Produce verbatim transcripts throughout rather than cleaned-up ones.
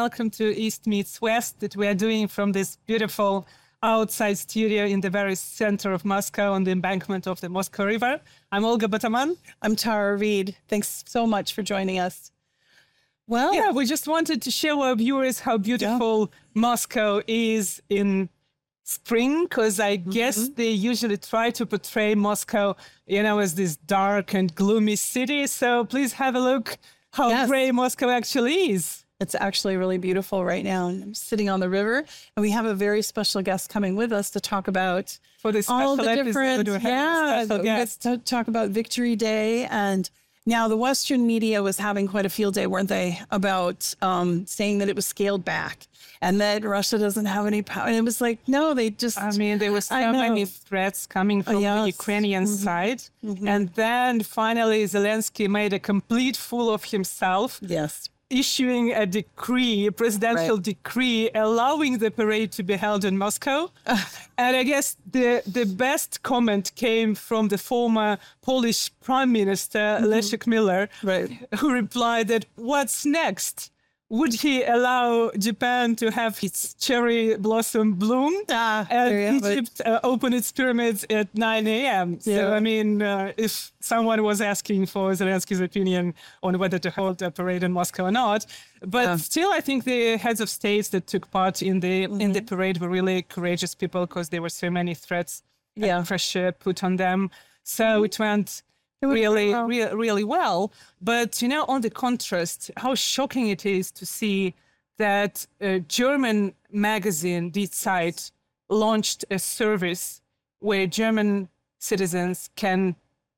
welcome to East Meets West that we are doing from this beautiful outside studio in the very center of Moscow on the embankment of the Moscow River. I'm Olga Bataman. I'm Tara Reid. Thanks so much for joining us. Well, yeah, we just wanted to show our viewers how beautiful yeah. Moscow is in spring, because I mm-hmm. guess they usually try to portray Moscow, you know, as this dark and gloomy city. So please have a look how yes. gray Moscow actually is. It's actually really beautiful right now. I'm sitting on the river, and we have a very special guest coming with us to talk about For this all the different, yeah, let's talk about Victory Day. And now the Western media was having quite a field day, weren't they, about um, saying that it was scaled back and that Russia doesn't have any power. And it was like, no, they just... I mean, there were so many threats coming from oh, yes. the Ukrainian mm-hmm. side. Mm-hmm. And then finally, Zelensky made a complete fool of himself. Yes. Issuing a decree, a presidential right. decree, allowing the parade to be held in Moscow. And I guess the, the best comment came from the former Polish Prime Minister, mm-hmm. Leszek Miller, right. who replied that, what's next? Would he allow Japan to have its cherry blossom bloom ah, and Egypt uh, open its pyramids at nine a.m.? Yeah. So, I mean, uh, if someone was asking for Zelensky's opinion on whether to hold a parade in Moscow or not, but yeah. still, I think the heads of states that took part in the mm-hmm. in the parade were really courageous people, because there were so many threats yeah. and pressure put on them. So mm-hmm. it went... Really, really, really well. But, you know, on the contrast, how shocking it is to see that a German magazine, Die Zeit, launched a service where German citizens can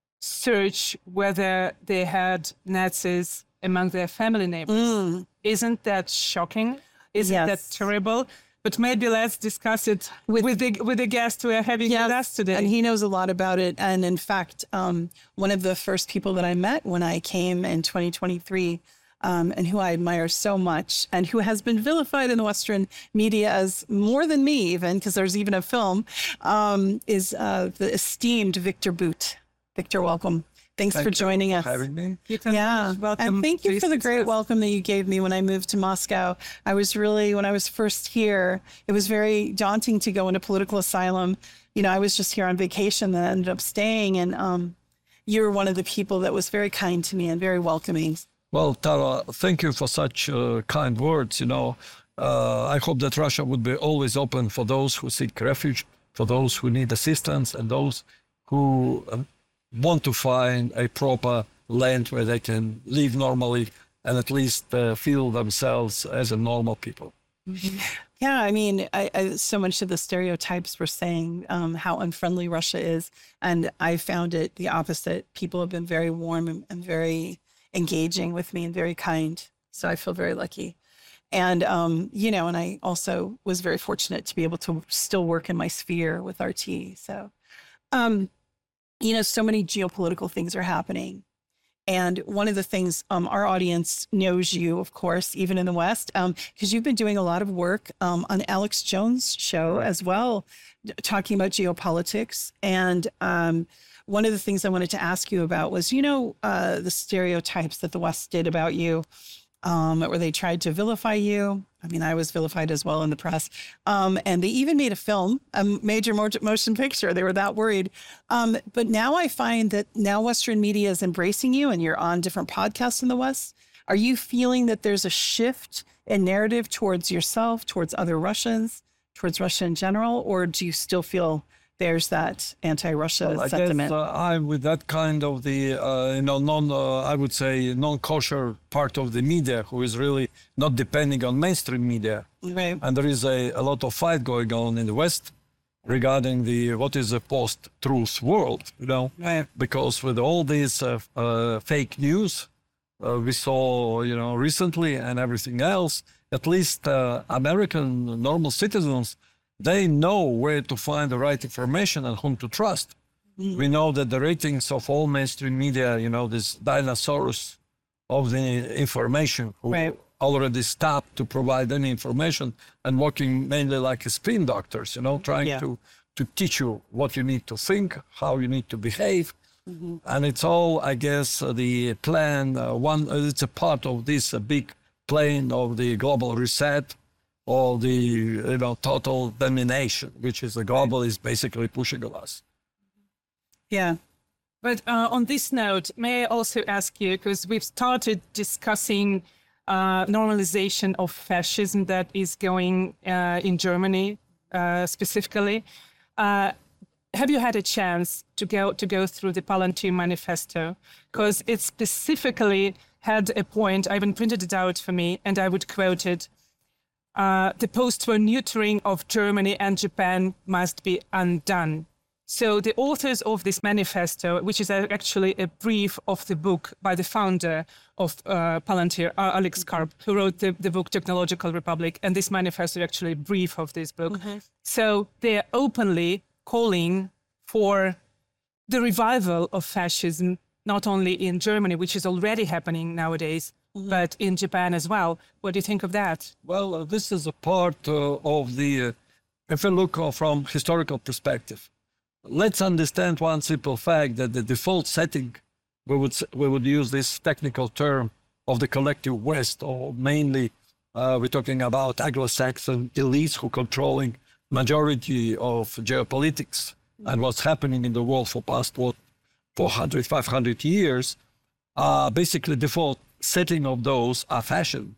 search whether they had Nazis among their family neighbors. Mm. Isn't that shocking? Isn't yes. that terrible? But maybe let's discuss it with, with the with the guest we are having yes, with us today. And he knows a lot about it. And in fact, um, one of the first people that I met when I came in twenty twenty-three, um, and who I admire so much, and who has been vilified in the Western media as more than me even, because there's even a film, um, is uh, the esteemed Victor Bout. Victor, welcome. Thanks thank for joining you us. For having me. Yeah, welcome. And thank you for the great welcome that you gave me when I moved to Moscow. I was really, when I was first here, it was very daunting to go into political asylum. You know, I was just here on vacation and ended up staying, and um, you were one of the people that was very kind to me and very welcoming. Well, Tara, thank you for such uh, kind words. You know, uh, I hope that Russia would be always open for those who seek refuge, for those who need assistance, and those who... Um, want to find a proper land where they can live normally and at least uh, feel themselves as a normal people. Mm-hmm. Yeah, I mean, I, I, so much of the stereotypes were saying um, how unfriendly Russia is. And I found it the opposite. People have been very warm and, and very engaging with me and very kind. So I feel very lucky. And, um, you know, and I also was very fortunate to be able to still work in my sphere with R T. So, um, you know, so many geopolitical things are happening. And one of the things um, our audience knows you, of course, even in the West, because um, you've been doing a lot of work um, on Alex Jones' show as well, talking about geopolitics. And um, one of the things I wanted to ask you about was, you know, uh, the stereotypes that the West did about you, um, where they tried to vilify you. I mean, I was vilified as well in the press. Um, and they even made a film, a major motion picture. They were that worried. Um, but now I find that now Western media is embracing you, and you're on different podcasts in the West. Are you feeling that there's a shift in narrative towards yourself, towards other Russians, towards Russia in general? Or do you still feel there's that anti-Russia well, I sentiment? Guess, uh, I'm with that kind of the, uh, you know, non, uh, I would say, non-kosher part of the media, who is really not depending on mainstream media. Right. And there is a, a lot of fight going on in the West regarding the what is a post-truth world, you know, right. Because with all this uh, uh, fake news uh, we saw, you know, recently and everything else, at least uh, American normal citizens, they know where to find the right information and whom to trust. Mm. We know that the ratings of all mainstream media, you know, this dinosaurs of the information who right. already stopped to provide any information and working mainly like spin doctors, you know, trying yeah. to, to teach you what you need to think, how you need to behave. Mm-hmm. And it's all, I guess, uh, the plan, uh, one, uh, it's a part of this uh, big plane of the global reset or the you know total domination, which is the global is basically pushing us. Yeah. But uh, on this note, may I also ask you, because we've started discussing uh, normalization of fascism that is going uh, in Germany uh, specifically. Uh, have you had a chance to go to go through the Palantir Manifesto? Because it specifically had a point, I even printed it out for me, and I would quote it. Uh, the post-war neutering of Germany and Japan must be undone. So the authors of this manifesto, which is actually a brief of the book by the founder of uh, Palantir, uh, Alex Karp, who wrote the, the book Technological Republic, and this manifesto is actually a brief of this book. Mm-hmm. So they're openly calling for the revival of fascism, not only in Germany, which is already happening nowadays, mm-hmm. but in Japan as well. What do you think of that? Well, uh, this is a part uh, of the, uh, if you look uh, from historical perspective, let's understand one simple fact that the default setting, we would we would use this technical term of the collective West, or mainly uh, we're talking about Anglo-Saxon elites who controlling majority of geopolitics and what's happening in the world for past what four hundred, five hundred years. Uh, basically, default setting of those are fashion.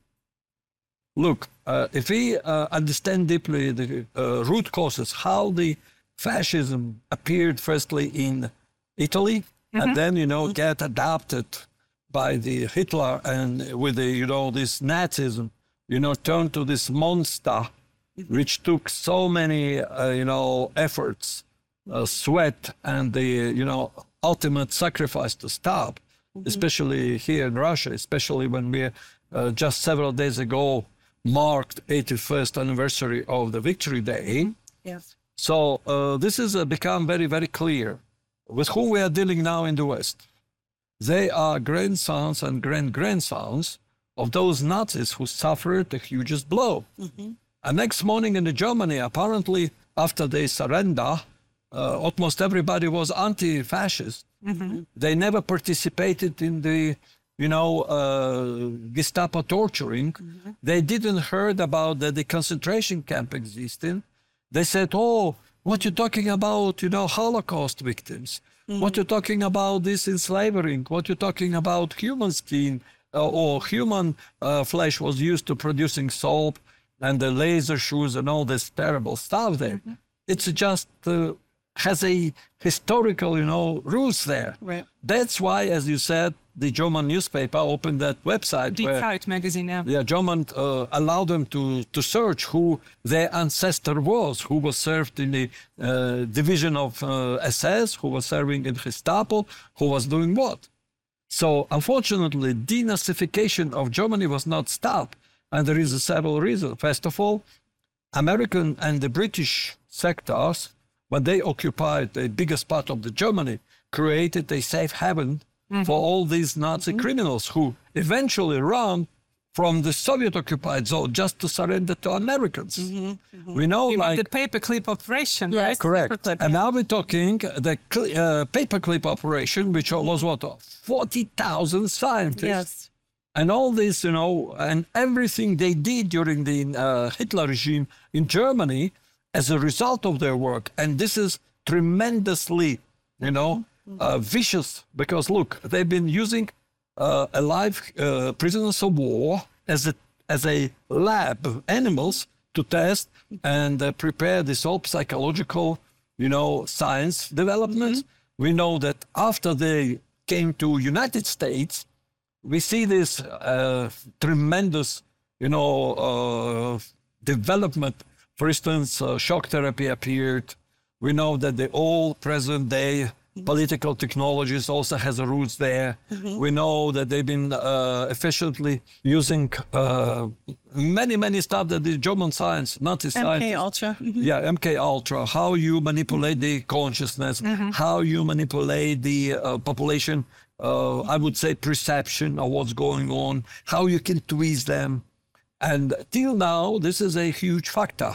Look, uh, if we uh, understand deeply the uh, root causes, how the fascism appeared firstly in Italy, mm-hmm. and then, you know, get adopted by the Hitler, and with the, you know, this Nazism, you know, turned to this monster, which took so many, uh, you know, efforts, uh, sweat, and the, you know, ultimate sacrifice to stop, mm-hmm. especially here in Russia, especially when we uh, just several days ago marked eighty-first anniversary of the Victory Day. Yes. So uh, this has uh, become very, very clear with whom we are dealing now in the West. They are grandsons and grand-grandsons of those Nazis who suffered the hugest blow. Mm-hmm. And next morning in Germany, apparently after they surrender, uh, almost everybody was anti-fascist. Mm-hmm. They never participated in the, you know, uh, Gestapo torturing. Mm-hmm. They didn't heard about that the concentration camp existing. They said, oh, what you talking about, you know, Holocaust victims? Mm-hmm. What you talking about this enslaving? What you talking about human skin uh, or human uh, flesh was used to producing soap and the laser shoes and all this terrible stuff there. Mm-hmm. It's just uh, has a historical, you know, roots there. Right. That's why, as you said, the German newspaper opened that website. Die Zeit magazine, yeah. Yeah, German uh, allowed them to, to search who their ancestor was, who was served in the uh, division of uh, S S, who was serving in Gestapo, who was doing what. So, unfortunately, denazification of Germany was not stopped. And there is a several reasons. First of all, American and the British sectors, when they occupied the biggest part of the Germany, created a safe haven mm-hmm. for all these Nazi mm-hmm. criminals who eventually ran from the Soviet-occupied zone just to surrender to Americans. Mm-hmm. Mm-hmm. We know, you like the paperclip operation, yes, right? Correct. Paperclip, and yeah. now we're talking the uh, paperclip operation, which was what forty thousand scientists. Yes. And all this, you know, and everything they did during the uh, Hitler regime in Germany as a result of their work. And this is tremendously, you know, uh, vicious, because look, they've been using uh, alive uh, prisoners of war as a, as a lab animals to test and uh, prepare this whole psychological, you know, science developments. Mm-hmm. We know that after they came to United States, we see this uh, tremendous, you know, uh, development. For instance, uh, shock therapy appeared. We know that the all present day political technologies also has a roots there. Mm-hmm. We know that they've been uh, efficiently using uh, many, many stuff that the German science, Nazi science. M K Ultra. Mm-hmm. Yeah, M K Ultra, how you manipulate the consciousness, mm-hmm. how you manipulate the uh, population, uh, I would say perception of what's going on, how you can twist them. And till now, this is a huge factor.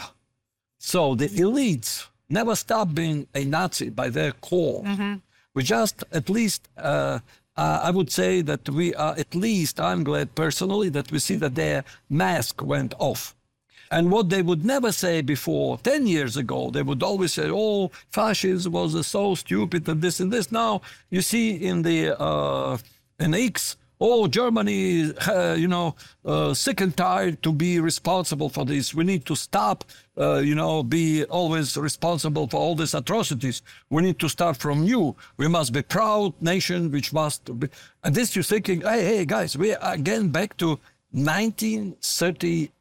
So the elites never stopped being a Nazi by their core. Mm-hmm. We just at least uh, uh, I would say that we are, at least I'm glad personally that we see that their mask went off. And what they would never say before, ten years ago, they would always say, oh, fascism was uh, so stupid and this and this. Now you see in the uh, in X, oh, Germany, uh, you know, uh, sick and tired to be responsible for this. We need to stop, uh, you know, be always responsible for all these atrocities. We need to start from new. We must be proud nation, which must be. And this you're thinking, hey, hey, guys, we are again back to nineteen thirty.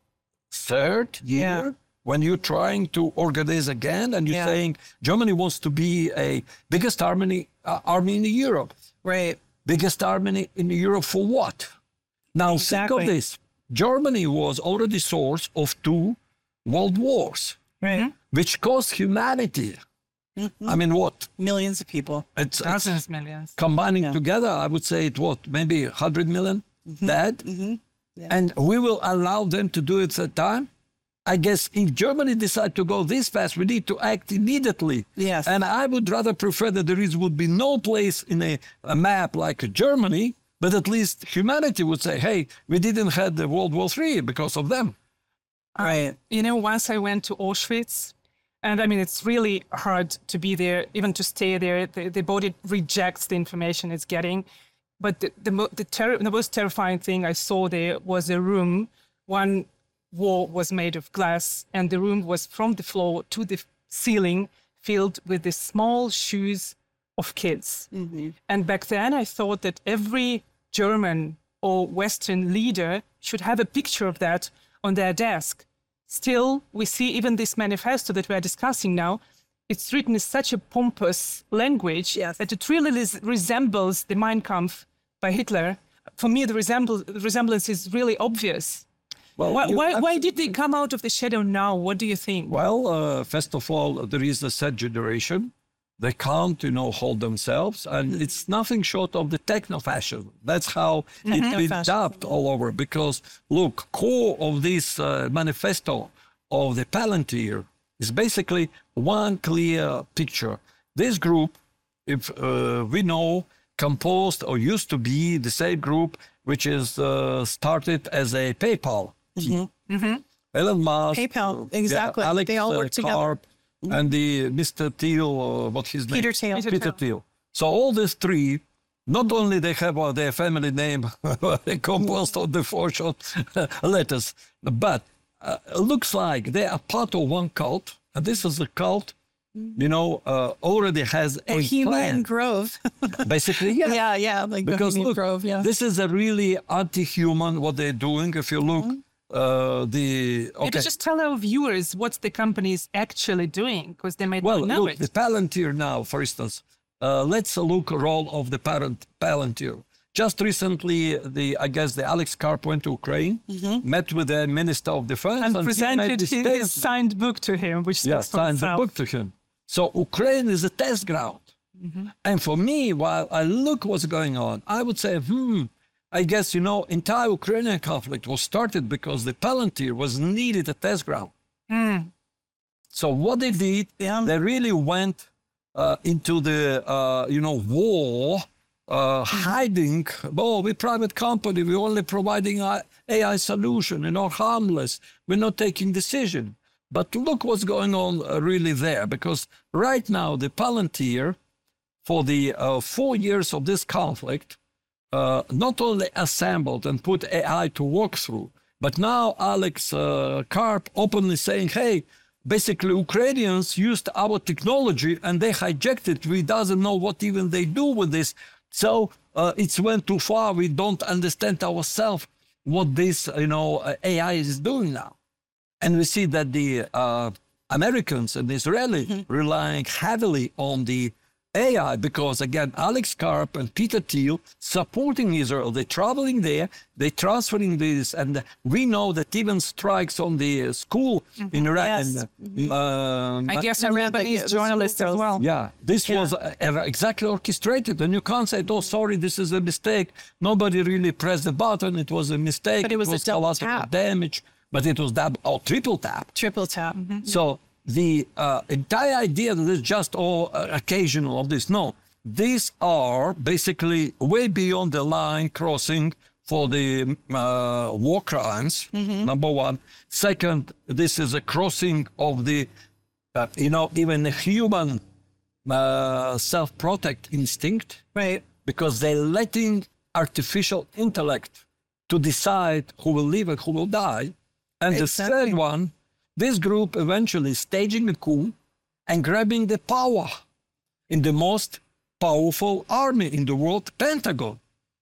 Third year Yeah. when you're trying to organize again and you're Yeah. saying Germany wants to be a biggest army uh, army in Europe. Right. Biggest army in Europe for what? Now think Exactly. of this. Germany was already source of two world wars, Right. which cost humanity. I mean, what? Millions of people. It's, it's Thousands, millions. combining Yeah. together, I would say it what, maybe one hundred million dead. Mm-hmm. Yeah. And we will allow them to do it at time. I guess if Germany decide to go this fast, we need to act immediately. Yes. And I would rather prefer that there is would be no place in a, a map like Germany, but at least humanity would say, hey, we didn't have the World War Three because of them. Right. You know, once I went to Auschwitz, and I mean, it's really hard to be there, even to stay there. The, the body rejects the information it's getting. But the the, mo- the, ter- the most terrifying thing I saw there was a room. One wall was made of glass, and the room was from the floor to the ceiling filled with the small shoes of kids. Mm-hmm. And back then, I thought that every German or Western leader should have a picture of that on their desk. Still, we see even this manifesto that we're discussing now, it's written in such a pompous language Yes. that it really res- resembles the Mein Kampf by Hitler. For me, the resemble- the resemblance is really obvious. Well, Why, you why, why abs- did they come out of the shadow now? What do you think? Well, uh, first of all, there is a sad generation. They can't, you know, hold themselves, and it's nothing short of the techno-fascism. That's how it's been Techno-fascism, dubbed all over. Because look, core of this uh, manifesto of the Palantir is basically one clear picture. This group, if uh, we know, composed or used to be the same group which is uh, started as a PayPal. Elon Musk, PayPal, yeah, exactly. Alex They all uh, work together. Karp, and the Mister Thiel, uh, what his name? Peter Thiel. Peter Peter Thiel. So all these three, not only they have uh, their family name composed of the four short letters, but uh, looks like they are part of one cult, and this is a cult, you know, uh, already has a Bohemian plan. Grove. Basically, yeah. yeah, yeah, like Because Bohemian look, Grove. Yeah. this is a really anti-human what they're doing. If you look, uh, the Maybe okay. just tell our viewers what the company is actually doing, because they might Well, not know look, it. the Palantir now, for instance, uh, let's look role of the parent Palantir. Just recently, the I guess the Alex Karp went to Ukraine, met with the Minister of Defense, and he made presented this his, statement. signed book to him, which Yeah, speaks for signed the itself. book to him. So Ukraine is a test ground. And for me, while I look what's going on, I would say, hmm, I guess, you know, entire Ukrainian conflict was started because the Palantir was needed a test ground. So what they did, Yeah. they really went uh, into the, uh, you know, war, uh, hiding, oh, we're private company, we're only providing a A I solution, you know, harmless, we're not taking decision. But look what's going on uh, really there, because right now the Palantir, for the uh, four years of this conflict, uh, not only assembled and put A I to work through, but now Alex uh, Karp openly saying, hey, basically Ukrainians used our technology and they hijacked it. We doesn't know what even they do with this. So uh, it's went too far. We don't understand ourselves what this, you know, uh, A I is doing now. And we see that the uh, Americans and the Israeli Mm-hmm. relying heavily on the A I because, again, Alex Karp and Peter Thiel supporting Israel. They're traveling there, they're transferring this. And we know that even strikes on the school in Iran. Yes. And, um, I guess I read Japanese the- the journalists as schools. well. yeah, this was uh, uh, exactly orchestrated. And you can't say, oh, sorry, this is a mistake. Nobody really pressed the button. It was a mistake. But it was a double collateral tap. damage. But it was double or triple tap. Triple tap. So the uh, entire idea that it's just all uh, occasional of this, no, these are basically way beyond the line crossing for the uh, war crimes, mm-hmm. number one. Second, this is a crossing of the, uh, you know, even the human uh, self-protect instinct. Right. Because they're letting artificial intellect to decide who will live and who will die. And exactly. the third one, this group eventually staging a coup and grabbing the power in the most powerful army in the world, Pentagon.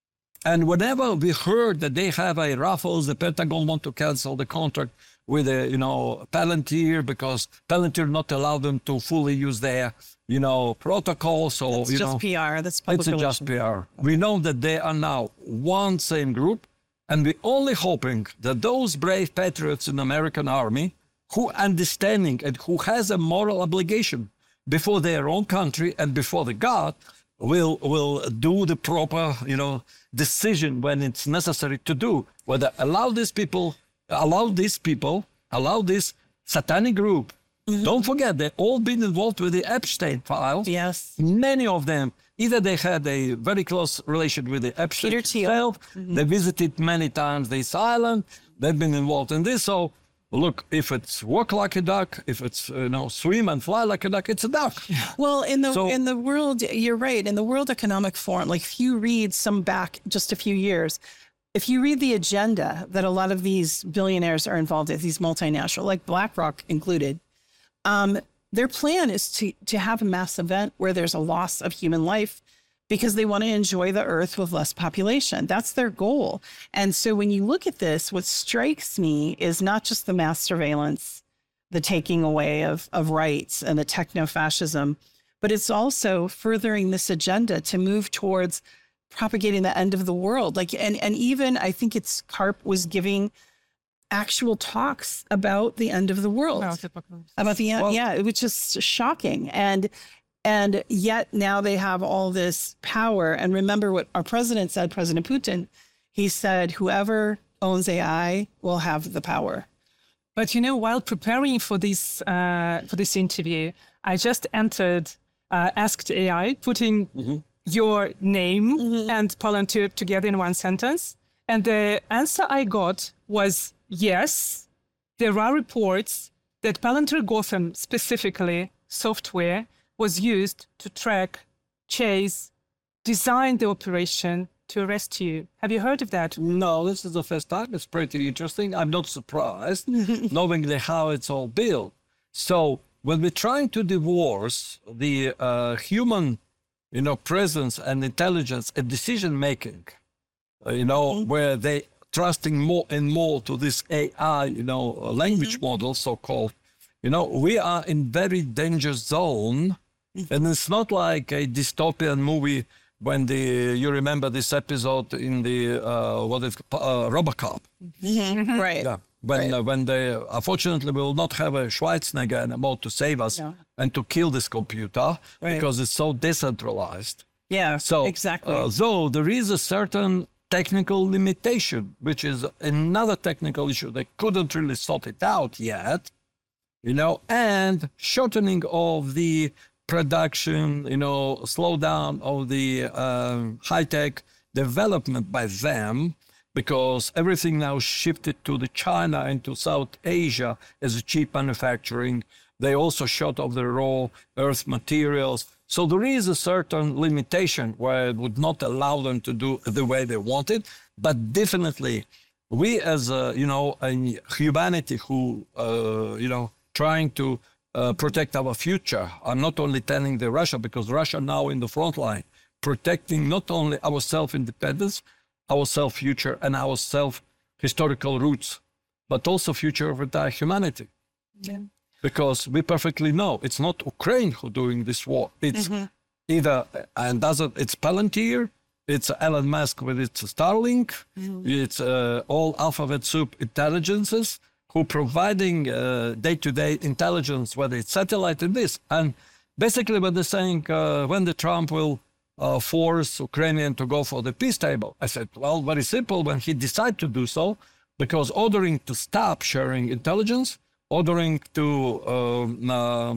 And whenever we heard that they have a Rafales, the Pentagon want to cancel the contract with a, you know, Palantir because Palantir not allow them to fully use their, you know, protocols. So, That's you just know, P R. That's public it's relations. just P R. We know that they are now one same group, and we're only hoping that those brave patriots in the American army who understanding and who has a moral obligation before their own country and before the God will will do the proper, you know, decision when it's necessary to do, whether allow these people, allow these people, allow this satanic group. Mm-hmm. Don't forget, they've all been involved with the Epstein files. Yes. Many of them, either they had a very close relation with the Epstein Peter Thiel. himself, Mm-hmm. they visited many times this island, they've been involved in this. So look, if it's walk like a duck, if it's, you know, swim and fly like a duck, it's a duck. Well, in the So- in the world, you're right. In the World Economic Forum, like if you read some back just a few years, if you read the agenda that a lot of these billionaires are involved in, these multinational, like BlackRock included, um, their plan is to to have a mass event where there's a loss of human life because they want to enjoy the earth with less population. That's their goal. And so when you look at this, what strikes me is not just the mass surveillance, the taking away of, of rights and the techno-fascism, but it's also furthering this agenda to move towards propagating the end of the world. Like, and, and even I think it's Karp was giving actual talks about the end of the world, about the end. Well- yeah, it was just shocking. And, and yet now they have all this power. And remember what our president said, President Putin, he said, whoever owns A I will have the power. But you know, while preparing for this uh, for this interview, I just entered uh, Asked A I, putting mm-hmm. your name mm-hmm. and Palantir together in one sentence, and the answer I got was yes. There are reports that Palantir Gotham specifically software was used to track, chase, design the operation to arrest you. Have you heard of that? No, this is the first time. It's pretty interesting. I'm not surprised, knowing the, how it's all built. So when we're trying to divorce the uh, human, you know, presence and intelligence and decision-making, uh, you know, mm-hmm. where they trusting more and more to this A I, you know, language mm-hmm. model, so-called, you know, we are in very dangerous zone. Mm-hmm. And it's not like a dystopian movie when the, you remember this episode in the, uh, what is uh, RoboCop. Mm-hmm. Right. Yeah. When, right. uh, when they, unfortunately, will not have a Schwarzenegger anymore to save us no. and to kill this computer right. because it's so decentralized. Yeah, so, exactly. Uh, though there is a certain technical limitation, which is another technical issue. They couldn't really sort it out yet, you know, and shortening of the production, you know, slowdown of the uh, high-tech development by them, because everything now shifted to the China and to South Asia as a cheap manufacturing. They also shut off the raw earth materials. So there is a certain limitation where it would not allow them to do the way they wanted. But definitely, we as, a, you know, a humanity who, uh, you know, trying to uh, protect our future are not only telling the Russia, because Russia now in the front line, protecting not only our self-independence, our self-future and our self-historical roots, but also future of entire humanity. Yeah. Because we perfectly know it's not Ukraine who's doing this war. It's mm-hmm. either, and doesn't, it's Palantir, it's Elon Musk with its Starlink, mm-hmm. it's uh, all alphabet soup intelligences who providing uh, day-to-day intelligence, whether it's satellite and this. And basically what they're saying, uh, when the Trump will uh, force Ukrainian to go for the peace table, I said, well, very simple, when he decided to do so, because ordering to stop sharing intelligence, ordering to um, uh,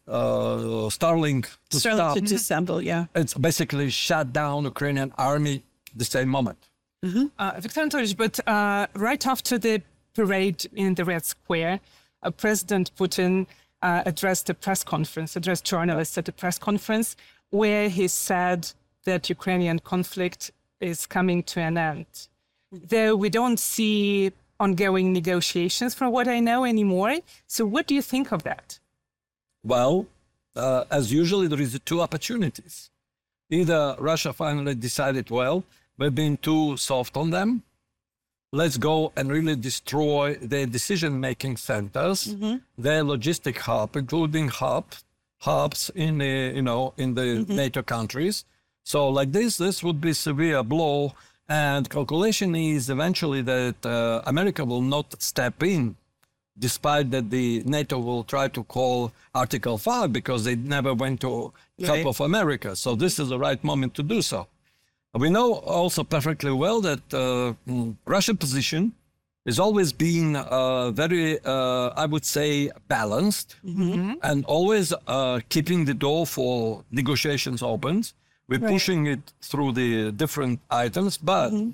uh, Starlink to Starting stop. to disassemble, yeah. It's basically shut down Ukrainian army the same moment. Uh, Viktor Anatolyevich, but uh, right after the parade in the Red Square, uh, President Putin uh, addressed a press conference, addressed journalists at a press conference, where he said that Ukrainian conflict is coming to an end. Though we don't see ongoing negotiations, from what I know, anymore. So what do you think of that? Well, uh, as usually, there is two opportunities. Either Russia finally decided, well, we've been too soft on them. Let's go and really destroy their decision-making centers, mm-hmm. their logistic hub, including hub, hubs in the, you know, in the mm-hmm. NATO countries. So like this, this would be severe blow. And calculation is eventually that uh, America will not step in, despite that the NATO will try to call Article five because they never went to help right. of America. So this is the right moment to do so. We know also perfectly well that uh, Russian position has always been uh, very, uh, I would say, balanced mm-hmm. and always uh, keeping the door for negotiations open. We're right. pushing it through the different items, but mm-hmm.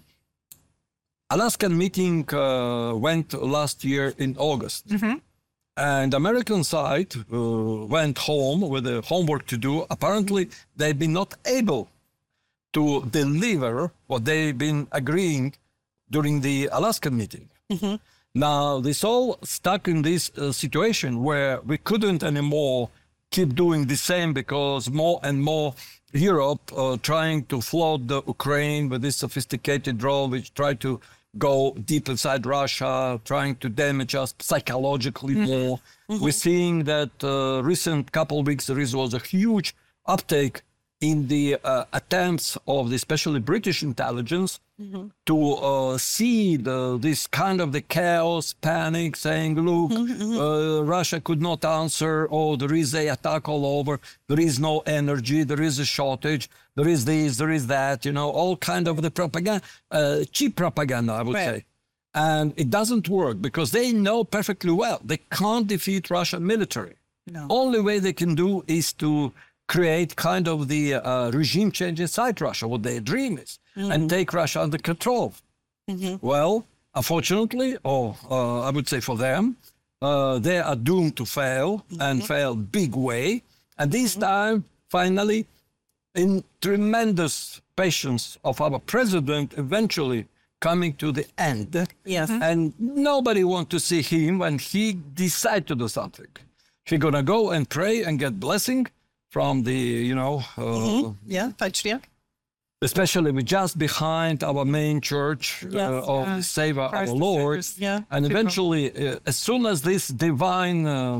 Alaskan meeting uh, went last year in August. Mm-hmm. And American side uh, went home with the homework to do. Apparently, they've been not able to deliver what they've been agreeing during the Alaskan meeting. Mm-hmm. Now, this all stuck in this uh, situation where we couldn't anymore keep doing the same because more and more Europe uh, trying to flood the Ukraine with this sophisticated drone, which try to go deep inside Russia, trying to damage us psychologically mm-hmm. more. Mm-hmm. We're seeing that uh, recent couple of weeks there is, was a huge uptake in the uh, attempts of the especially British intelligence mm-hmm. to uh, see the, this kind of the chaos, panic, saying, look, mm-hmm. uh, Russia could not answer, or there is a attack all over, there is no energy, there is a shortage, there is this, there is that, you know, all kind of the propaganda, uh, cheap propaganda, I would right. say. And it doesn't work because they know perfectly well they can't defeat Russian military. No. Only way they can do is to create kind of the uh, regime change inside Russia, what their dream is, mm-hmm. and take Russia under control. Mm-hmm. Well, unfortunately, or uh, I would say for them, uh, they are doomed to fail mm-hmm. and fail big way. And this mm-hmm. time, finally, in tremendous patience of our president, eventually coming to the end. Yes. And nobody wants to see him when he decides to do something. He's going to go and pray and get blessing from the, you know... Uh, mm-hmm. Yeah, Patriarch. Especially we're just behind our main church yes. uh, of uh, Savior, our Lord. Yeah. And eventually, uh, as soon as this divine, uh,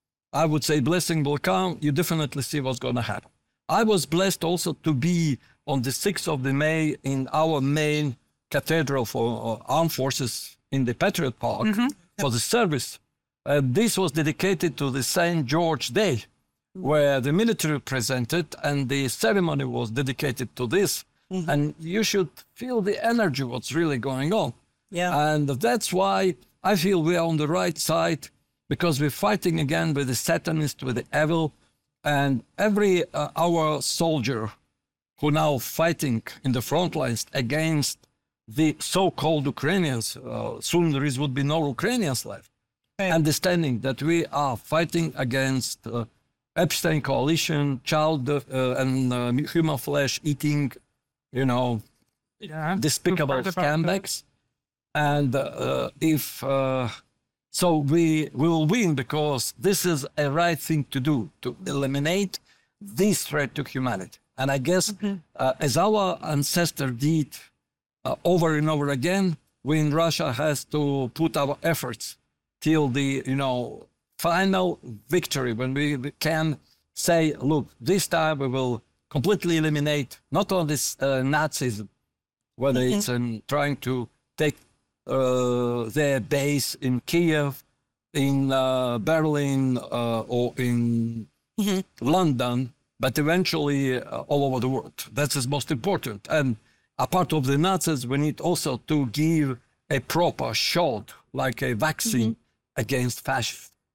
I would say, blessing will come, you definitely see what's going to happen. I was blessed also to be on the sixth of the May in our main cathedral for uh, armed forces in the Patriot Park mm-hmm. for the service. Uh, this was dedicated to the Saint George Day, where the military presented, and the ceremony was dedicated to this. Mm-hmm. And you should feel the energy, what's really going on. Yeah. And that's why I feel we are on the right side, because we're fighting again with the Satanists, with the evil. And every uh, our soldier who now fighting in the front lines against the so-called Ukrainians, uh, soon there is, would be no Ukrainians left, right. understanding that we are fighting against uh, Epstein coalition, child uh, and uh, human flesh eating, you know, yeah, despicable scumbags. And uh, if uh, so, we will win because this is a right thing to do, to eliminate this threat to humanity. And I guess mm-hmm. uh, as our ancestor did uh, over and over again, we in Russia has to put our efforts till the, you know, final victory, when we can say, look, this time we will completely eliminate not only uh, Nazism, whether mm-hmm. it's in trying to take uh, their base in Kiev, in uh, Berlin, uh, or in mm-hmm. London, but eventually uh, all over the world. That's the most important. And apart of the Nazis, we need also to give a proper shot, like a vaccine mm-hmm. against fascism.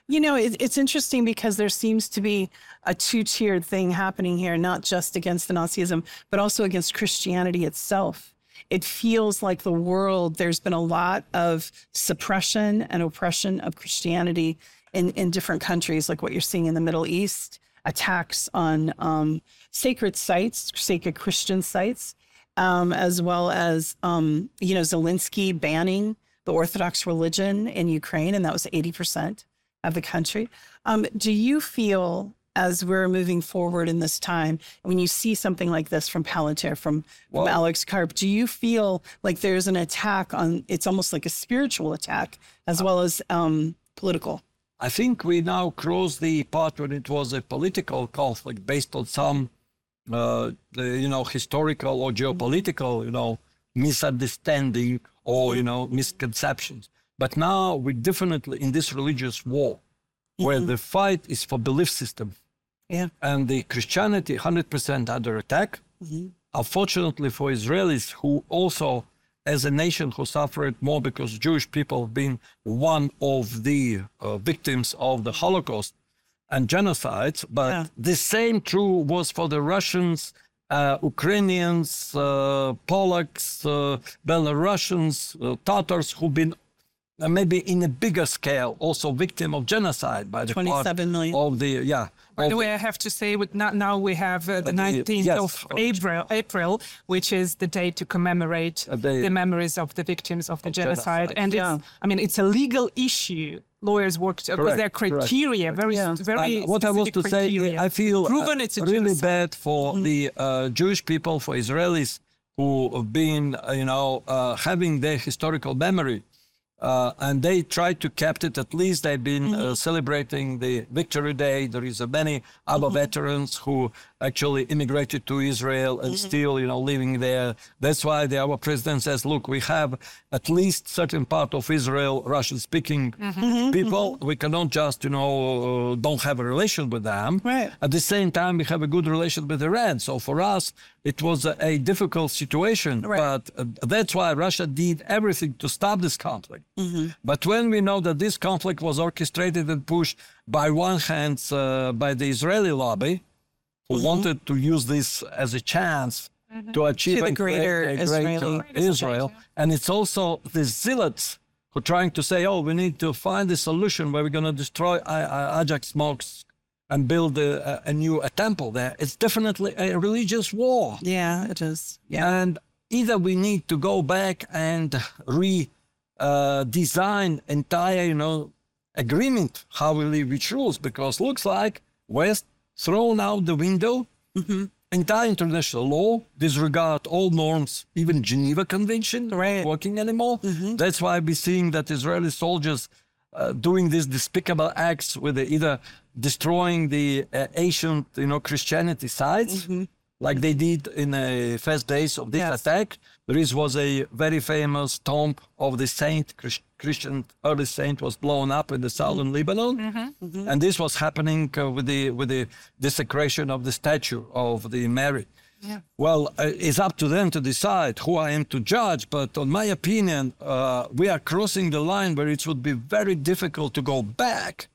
You know, it, it's interesting because there seems to be a two-tiered thing happening here, not just against the Nazism, but also against Christianity itself. It feels like the world, there's been a lot of suppression and oppression of Christianity in, in different countries, like what you're seeing in the Middle East, attacks on um, sacred sites, sacred Christian sites, um, as well as, um, you know, Zelensky banning the Orthodox religion in Ukraine, and that was eighty percent of the country. Um, do you feel, as we're moving forward in this time, when you see something like this from Palantir, from, Well, from Alex Karp, do you feel like there's an attack on, it's almost like a spiritual attack as well as um, political? I think we now cross the part when it was a political conflict based on some, uh, the, you know, historical or geopolitical, you know, misunderstanding or, you know, misconceptions. But now we're definitely in this religious war where the fight is for belief system. Yeah. And the Christianity one hundred percent under attack. Mm-hmm. Unfortunately for Israelis, who also, as a nation, who suffered more because Jewish people have been one of the uh, victims of the Holocaust and genocides. But Yeah. the same true was for the Russians, uh, Ukrainians, uh, Polacks, uh, Belarusians, uh, Tatars, who've been uh, maybe in a bigger scale also victim of genocide by the part twenty-seven million. of the, yeah. By the of- way, I have to say, with not, now we have uh, the Uh, nineteenth yes. of April, April, which is the day to commemorate Uh, the- the memories of the victims of the genocide. genocide. And Yeah. it's, I mean, it's a legal issue. Lawyers worked because Correct, their correct. criteria, very, Yeah. very And what I was specific to say, criteria. I feel proven uh, it's a really genocide. bad for the uh, Jewish people, for Israelis who have been, uh, you know, uh, having their historical memory. Uh, and they try to keep it. At least they've been uh, celebrating the Victory Day. There is uh, many other veterans who actually immigrated to Israel and still, you know, living there. That's why the, our president says, look, we have at least certain part of Israel, Russian-speaking people. We cannot just, you know, uh, don't have a relation with them. Right. At the same time, we have a good relation with Iran. So for us, it was a, a difficult situation. Right. But uh, that's why Russia did everything to stop this conflict. But when we know that this conflict was orchestrated and pushed by one hand uh, by the Israeli lobby, who wanted to use this as a chance to achieve To the and create greater a Israeli- greater Israel. And it's also the zealots who are trying to say, oh, we need to find a solution where we're going to destroy I- I- Ajax Mosque and build a, a a new a temple there. It's definitely a religious war. Yeah, it is. Yeah. And either we need to go back and re uh, design entire, you know, agreement how we live with rules, because looks like West thrown out the window entire international law, disregard all norms, even Geneva Convention, not Right. working anymore. That's why we're seeing that Israeli soldiers uh, doing these despicable acts with the, either destroying the uh, ancient, you know, Christianity sites, like they did in the first days of this Yes. attack. There is, was a very famous tomb of the saint, Chris- Christian early saint, was blown up in the southern Lebanon, and this was happening uh, with the with the desecration of the statue of the Mary. Yeah. Well, uh, it's up to them to decide who I am to judge, but on my opinion, uh, we are crossing the line where it would be very difficult to go back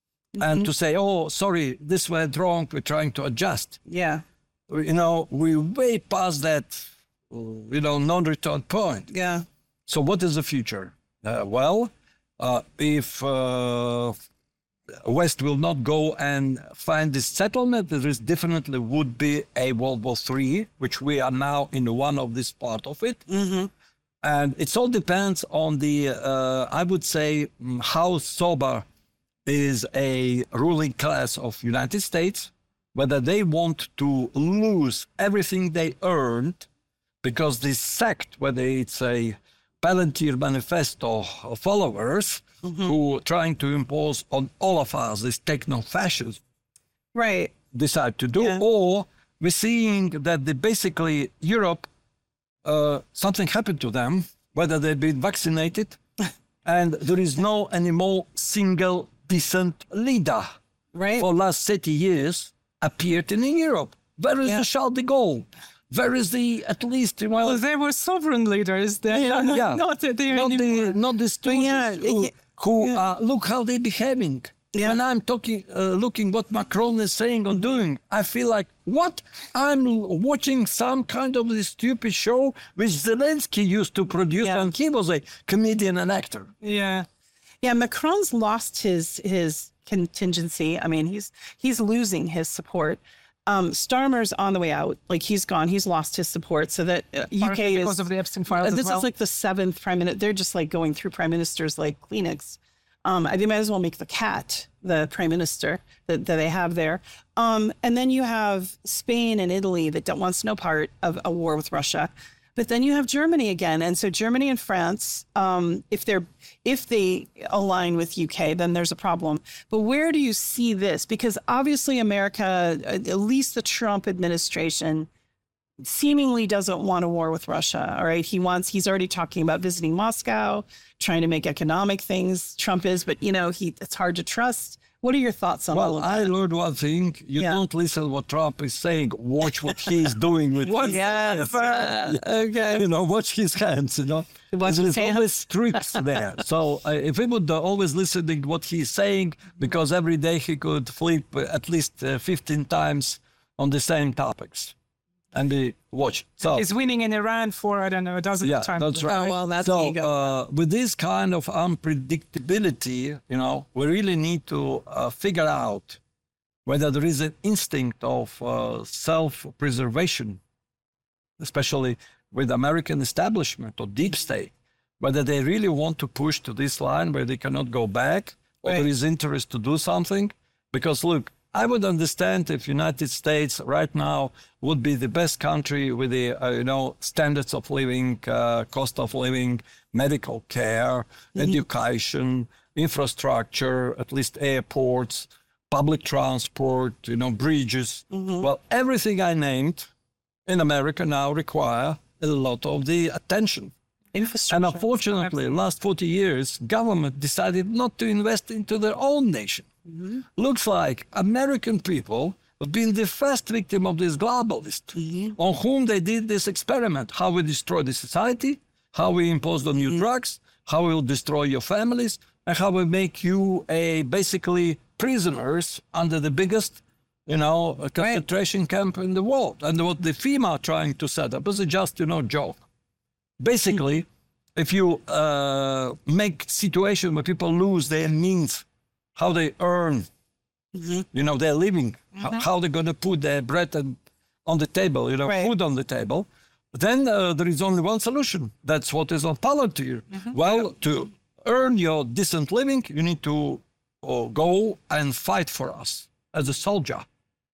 and to say, oh, sorry, this went wrong, we're trying to adjust. Yeah. You know, we're way past that, uh, you know, non-return point. Yeah. So what is the future? Uh, well, uh, if uh, West will not go and find this settlement, there is definitely would be a World War Three, which we are now in one of this part of it. Mm-hmm. And it all depends on the, uh, I would say, mm, how sober is a ruling class of United States, whether they want to lose everything they earned, because this sect, whether it's a Palantir Manifesto followers who are trying to impose on all of us this techno-fascism, Right. decide to do, Yeah. or we're seeing that the, basically Europe, uh, something happened to them, whether they've been vaccinated, and there is no anymore single decent leader Right. for last thirty years appeared in Europe. Where is Yeah. the Charles de Gaulle? Where is the, at least, well, Well, they were sovereign leaders. They're Yeah, not, yeah. not, they're not anymore. the not the students yeah, who, yeah, who yeah. uh, look how they're behaving. Yeah. When I'm talking, uh, looking what Macron is saying or doing, I feel like, what? I'm watching some kind of this stupid show which Zelensky used to produce, yeah. and he was a comedian and actor. Yeah. Yeah, Macron's lost his his contingency. I mean, he's he's losing his support. Um, Starmer's on the way out. Like, he's gone. He's lost his support. So that uh, U K because is, of the Epstein files. Uh, this as well. is like the seventh prime minister. They're just like going through prime ministers like Kleenex. Um, I think might as well make the cat the prime minister that, that they have there. Um, and then you have Spain and Italy that don't wants no part of a war with Russia. But then you have Germany again. And so Germany and France, um, if they're if they align with U K, then there's a problem. But where do you see this? Because obviously America, at least the Trump administration, seemingly doesn't want a war with Russia. All right. He wants, he's already talking about visiting Moscow, trying to make economic things. Trump is, but you know, he it's hard to trust. What are your thoughts on all Well, of that? I learned one thing. You Yeah. don't listen what Trump is saying. Watch what he's doing with his Yes. hands. Okay. You know, watch his hands, you know. Watch There's his hands. always tricks there. So uh, if we would uh, always listen to what he's saying, because every day he could flip uh, at least uh, fifteen times on the same topics. And we watch. So He's winning in Iran for, I don't know, a dozen yeah, times. that's right. Oh, well, that's so ego. uh, with this kind of unpredictability, you know, we really need to uh, figure out whether there is an instinct of uh, self-preservation, especially with American establishment or deep state, whether they really want to push to this line where they cannot go back, or Right. there is interest to do something. Because look, I would understand if United States right now would be the best country with the, uh, you know, standards of living, uh, cost of living, medical care, education, infrastructure, at least airports, public transport, you know, bridges. Well, everything I named in America now require a lot of the attention. Infrastructure. And unfortunately, last forty years, government decided not to invest into their own nation. Looks like American people have been the first victim of this globalist, on whom they did this experiment, how we destroy the society, how we impose on you drugs, how we will destroy your families, and how we make you a basically prisoners under the biggest, you know, concentration camp in the world. And what the FEMA are trying to set up is a just, you know, joke. Basically, if you uh, make situation where people lose their means, how they earn, you know, their living, how, how they're going to put their bread and, on the table, you know, Right. food on the table, then uh, there is only one solution. That's what is on Palantir. Well, to earn your decent living, you need to uh, go and fight for us as a soldier.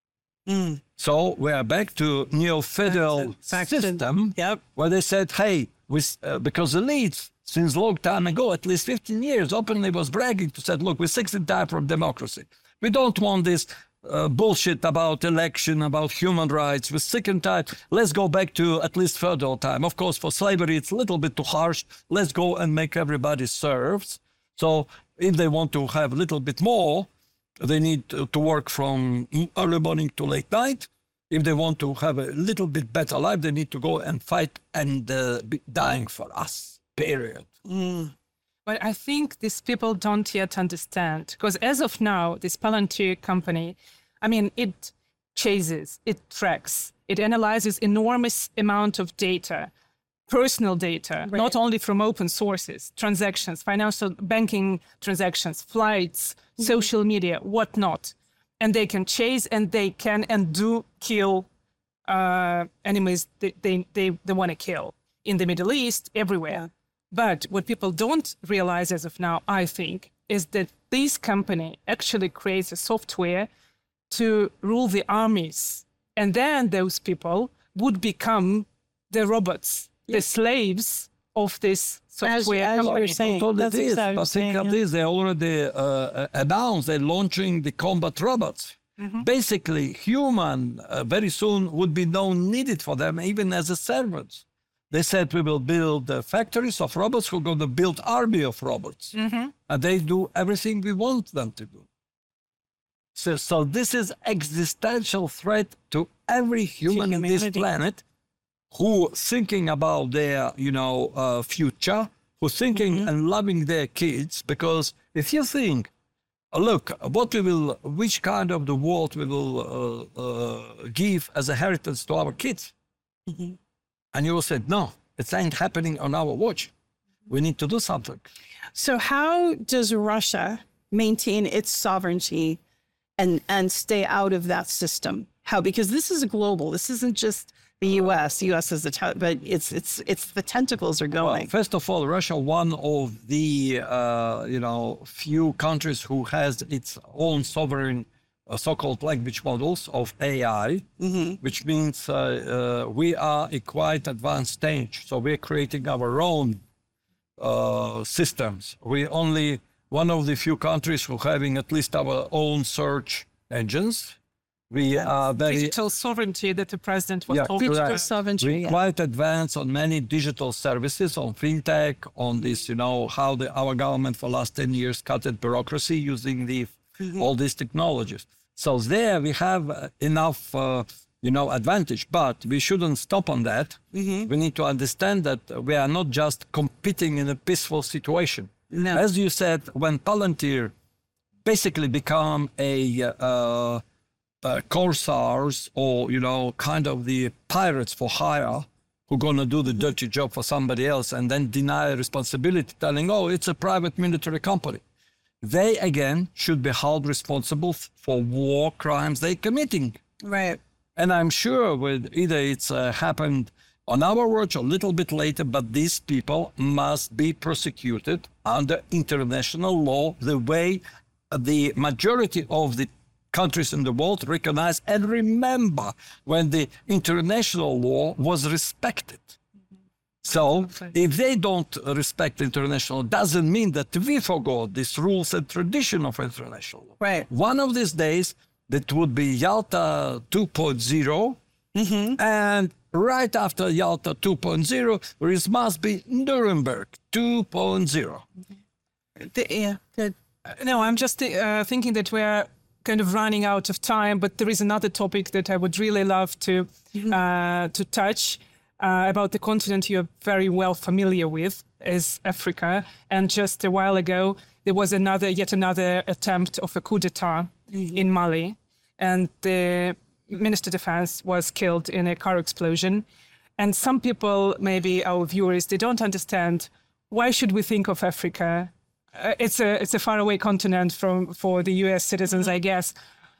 So we are back to neo-federal Back to- system, Yep. where they said, hey, we, uh, because the elites, since long time ago, at least fifteen years, openly was bragging to say, look, we're sick and tired from democracy. We don't want this uh, bullshit about election, about human rights. We're sick and tired. Let's go back to at least feudal time. Of course, for slavery, it's a little bit too harsh. Let's go and make everybody serfs. So if they want to have a little bit more, they need to to work from early morning to late night. If they want to have a little bit better life, they need to go and fight and uh, be dying for us, period. But I think these people don't yet understand, because as of now, this Palantir company, I mean, it chases, it tracks, it analyzes enormous amount of data, personal data, not only from open sources, transactions, financial banking transactions, flights, social media, whatnot. And they can chase and they can and do kill uh, enemies they, they, they, they want to kill in the Middle East, everywhere. But what people don't realize as of now, I think, is that this company actually creates a software to rule the armies. And then those people would become the robots, the slaves of this software as you company. were saying. So That's it is. exactly what I But was think saying, of yeah. this, they already uh, announced they're launching the combat robots. Basically, human uh, very soon would be no needed for them, even as a servants. They said we will build uh, factories of robots who are going to build army of robots. And they do everything we want them to do. So, so this is existential threat to every human in this humanity. planet who thinking about their, you know, uh, future, who thinking and loving their kids. Because if you think look, what we will, which kind of the world we will uh, uh, give as a heritage to our kids? Mm-hmm. And you will say, no, it ain't happening on our watch. We need to do something. So how does Russia maintain its sovereignty and, and stay out of that system? How? Because this is global. This isn't just the U S. The U S is the, te- but it's it's it's the tentacles are going. Well, first of all, Russia, one of the uh, you know few countries who has its own sovereign uh, so-called language models of A I, mm-hmm. which means uh, uh, we are a quite advanced stage. So we're creating our own uh, systems. We only one of the few countries who having at least our own search engines. We are very digital sovereignty that the president was yeah, talking digital about. sovereignty. we Yeah. quite advanced on many digital services, on fintech, on this, you know, how the, our government for last ten years cut at bureaucracy using the mm-hmm. all these technologies. So there we have uh, enough, uh, you know, advantage, but we shouldn't stop on that. Mm-hmm. We need to understand that we are not just competing in a peaceful situation. No. As you said, when Palantir basically become a uh, Uh, corsairs or, you know, kind of the pirates for hire who are going to do the dirty job for somebody else and then deny responsibility, telling, oh, it's a private military company. They, again, should be held responsible f- for war crimes they're committing. Right. And I'm sure with either it's uh, happened on our watch a little bit later, but these people must be prosecuted under international law the way the majority of the countries in the world recognize and remember when the international law was respected. So if they don't respect international, doesn't mean that we forgot these rules and tradition of international law. Right. One of these days, that would be Yalta two point oh, mm-hmm. and right after Yalta two point oh, there must be Nuremberg two point oh. The, yeah. Good. No, I'm just uh, thinking that we're kind of running out of time, but there is another topic that I would really love to mm-hmm. uh, to touch uh, about the continent you're very well familiar with, is Africa. And just a while ago, there was another, yet another attempt of a coup d'etat mm-hmm. in Mali, and the Minister of Defense was killed in a car explosion. And some people, maybe our viewers, they don't understand, why should we think of Africa? Uh, it's a it's a faraway continent from for the U S citizens, I guess.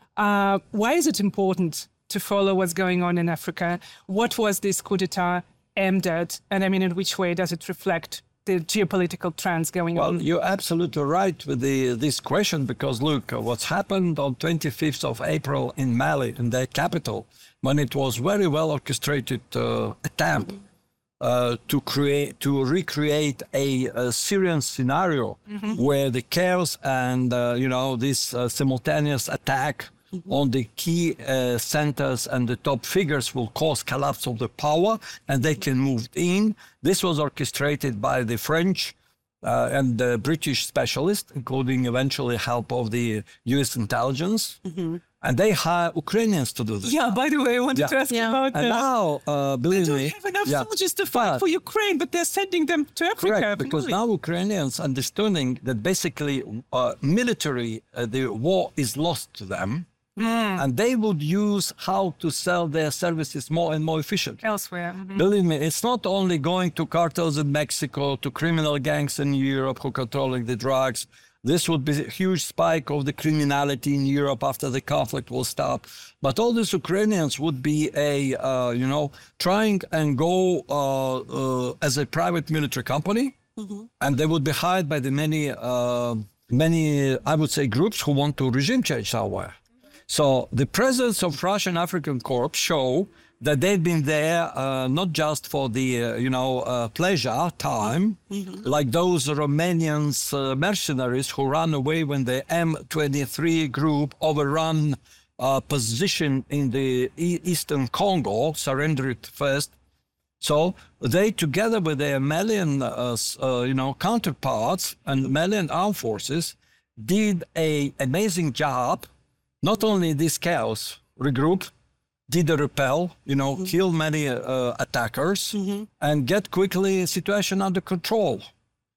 Uh, why is it important to follow what's going on in Africa? What was this coup d'etat aimed at? And I mean, in which way does it reflect the geopolitical trends going well, on? Well, you're absolutely right with the, this question, because look, what's happened on twenty-fifth of April in Mali, in their capital, when it was very well orchestrated uh, attempt Uh, to create, to recreate a, a Syrian scenario mm-hmm. where the chaos and uh, you know this uh, simultaneous attack mm-hmm. on the key uh, centers and the top figures will cause collapse of the power, and they can move in. This was orchestrated by the French uh, and the British specialists, including eventually help of the U S intelligence. Mm-hmm. And they hire Ukrainians to do this. Yeah, by the way, I wanted yeah. to ask yeah. about and that. now, uh, believe They me, don't have enough yeah. soldiers to fight But, for Ukraine, but they're sending them to Africa. Correct, because now Ukrainians understanding that basically uh, military, uh, the war is lost to them, mm. and they would use how to sell their services more and more efficient. Elsewhere. Mm-hmm. Believe me, it's not only going to cartels in Mexico, to criminal gangs in Europe who are controlling the drugs. This would be a huge spike of the criminality in Europe after the conflict will stop. But all these Ukrainians would be a, uh, you know, trying and go uh, uh, as a private military company. Mm-hmm. And they would be hired by the many, uh, many, I would say, groups who want to regime change somewhere. So the presence of Russian African Corps show that they've been there uh, not just for the, uh, you know, uh, pleasure time, mm-hmm. like those Romanians uh, mercenaries who ran away when the M twenty-three group overrun uh, position in the e- eastern Congo, surrendered first. So they, together with their Malian, uh, uh, you know, counterparts and Malian armed forces, did a amazing job. Not only this chaos regroup, did a repel, you know, mm-hmm. kill many uh, attackers, mm-hmm. and get quickly situation under control.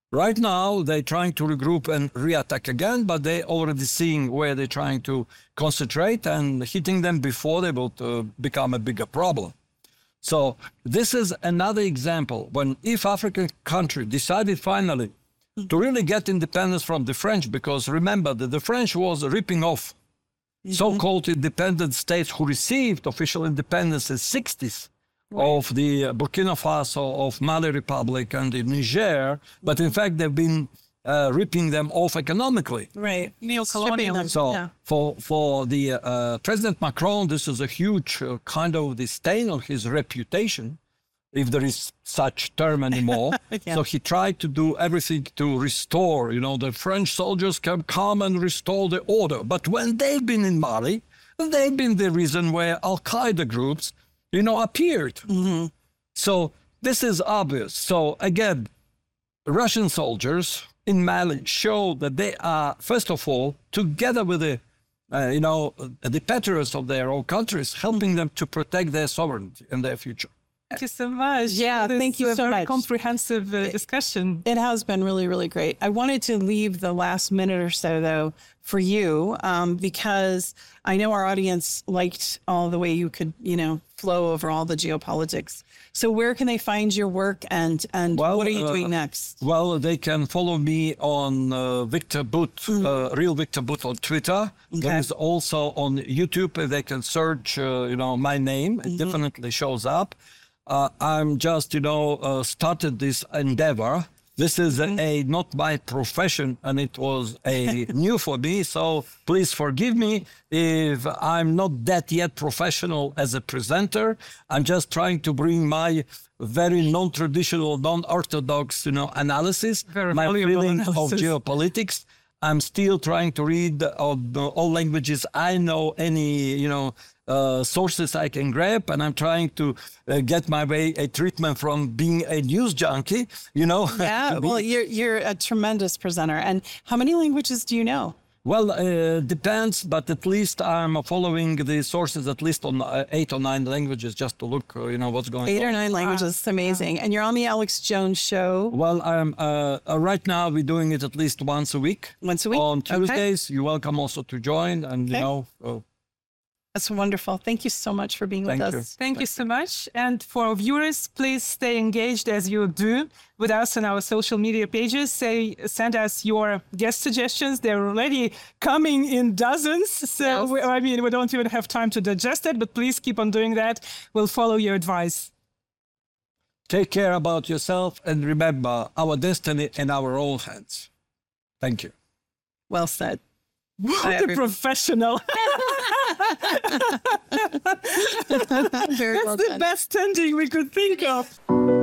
Right now, they're trying to regroup and reattack again, but they're already seeing where they're trying to concentrate, and hitting them before they will uh, become a bigger problem. So this is another example when if African country decided finally to really get independence from the French, because remember that the French was ripping off mm-hmm. so-called independent states who received official independence in the sixties. Right. Of the Burkina Faso, of Mali Republic, and the Niger, but in fact they've been uh, ripping them off economically. Right, neo-colonialism. So yeah. for for the uh, President Macron, this is a huge uh, kind of the stain on his reputation, if there is such term anymore. yeah. So he tried to do everything to restore. You know, the French soldiers can come and restore the order. But when they've been in Mali, they've been the reason where Al Qaeda groups, you know, appeared. Mm-hmm. So this is obvious. So again, Russian soldiers in Mali show that they are, first of all, together with the, uh, you know, the patriots of their own countries, helping them to protect their sovereignty and their future. Thank you so much. Yeah, this thank you so very much. Comprehensive uh, discussion. It has been really, really great. I wanted to leave the last minute or so, though, for you, um, because I know our audience liked all the way you could, you know, flow over all the geopolitics. So where can they find your work, and and well, what are you uh, doing next? Well, they can follow me on uh, Victor Boot, mm. uh, Real Victor Boot on Twitter. Okay. There is also on YouTube. They can search, uh, you know, my name. It mm-hmm. definitely shows up. Uh, I'm just, you know, uh, started this endeavor. This is a, a not my profession, and it was a new for me. So please forgive me if I'm not that yet professional as a presenter. I'm just trying to bring my very non-traditional, non-orthodox, you know, analysis, very my feeling analysis. of geopolitics. I'm still trying to read of all languages I know, any, you know, uh, sources I can grab, and I'm trying to uh, get my way a treatment from being a news junkie, you know. Yeah, well, you're you're a tremendous presenter. And how many languages do you know? Well, uh, depends, but at least I'm following the sources at least on uh, eight or nine languages just to look, uh, you know, what's going eight on. Eight or nine languages, it's amazing. And you're on the Alex Jones Show. Well, I'm uh, uh, right now we're doing it at least once a week. Once a week? On Tuesdays. Okay. You're welcome also to join, and, okay. you know... Uh, That's wonderful. Thank you so much for being Thank with you. us. Thank you so much. And for our viewers, please stay engaged as you do with us on our social media pages. Say, send us your guest suggestions. They're already coming in dozens. So, Yes. we, I mean, we don't even have time to digest it, but please keep on doing that. We'll follow your advice. Take care about yourself, and remember, our destiny in our own hands. Thank you. Well said. What a professional. Very That's well the done. best ending we could think of.